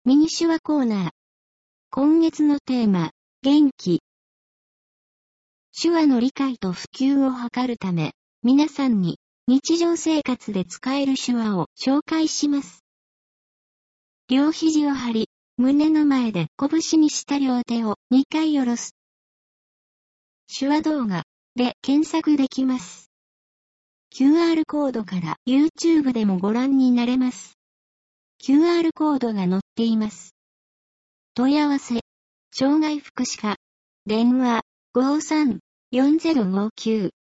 ミニ手話コーナー。今月のテーマ、元気。手話の理解と普及を図るため、皆さんに日常生活で使える手話を紹介します。両肘を張り、胸の前で拳にした両手を2回下ろす。手話動画で検索できます。QR コードから YouTube でもご覧になれます。QR コードが載っています。問い合わせ、障害福祉課、電話、53-4059